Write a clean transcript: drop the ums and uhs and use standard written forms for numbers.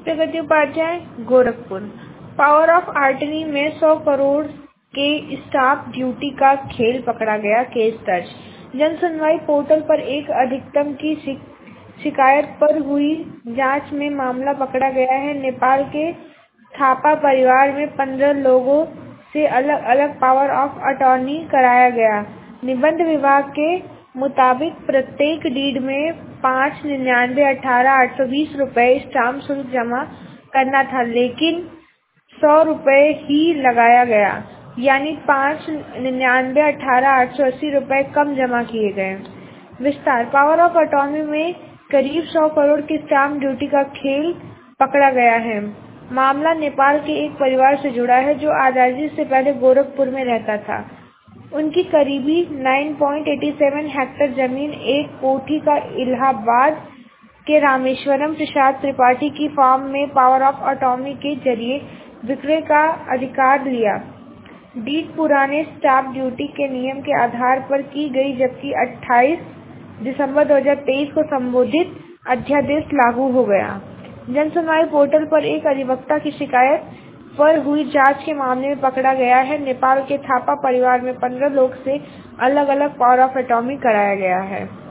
Pragati Upadhyay, Gorakhpur. Power of artery में 100 करोड़ के stamp duty का खेल पकड़ा गया, केस दर्ज। जन सुनवाई पोर्टल पर एक अधिवक्ता की शिकायत पर हुई जांच में मामला पकड़ा गया है। नेपाल के थापा परिवार में 15 लोगों से अलग अलग पावर ऑफ अटॉर्नी कराया गया। निबंध विभाग के मुताबिक प्रत्येक डीड में 5,99,18,820 रुपए स्टाम्प शुल्क जमा करना था, लेकिन 100 रुपए ही लगाया गया, यानी 5,99,18,880 रुपए कम जमा किए गए। विस्तार। पावर ऑफ अटॉर्नी में करीब 100 करोड़ की स्टाम्प ड्यूटी का खेल पकड़ा गया है। मामला नेपाल के एक परिवार से जुड़ा है जो आजादी से पहले गोरखपुर में रहता था। उनकी करीबी 9.87 हेक्टेयर जमीन एक कोठी का इलाहाबाद के रामेश्वरम प्रसाद त्रिपाठी की फार्म में पावर ऑफ अटॉर्नी के जरिए विक्रय का अधिकार लिया। डीड पुराने स्टाम्प ड्यूटी के नियम के आधार पर की गई, जबकि 28 दिसंबर 2023 को संबोधित अध्यादेश लागू हो गया। जन सुनवाई पोर्टल पर एक अधिवक्ता की शिकायत पर हुई जांच के मामले में पकड़ा गया है। नेपाल के थापा परिवार में 15 लोग से अलग अलग पावर ऑफ अटॉर्नी कराया गया है।